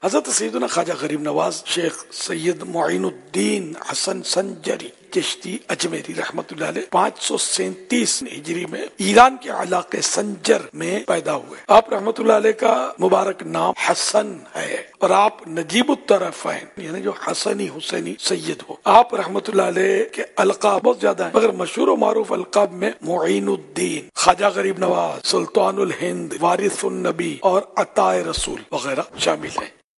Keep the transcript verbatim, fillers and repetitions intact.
हजरत सैयदना ख्वाजा गरीब नवाज शेख सैयद मोइनुद्दीन हसन संजरी चिश्ती अजमेरी रहमतुल्लाह अलैह पाँच सौ सैंतीस हिजरी में ईरान के इलाके संजर में पैदा हुए। आप रहमतुल्लाह अलैह का मुबारक नाम हसन है और आप नजीबुत्तरफ़ैन यानी जो हसनी हुसैनी सैयद हो। आप रहमतुल्लाह अलैह के अलकाब बहुत ज्यादा है, मगर मशहूर और मारूफ अलकाब में मोइनुद्दीन, ख्वाजा गरीब नवाज, सुल्तानुल हिंद, वारिसुन नबी और अताए रसूल वगैरह शामिल है।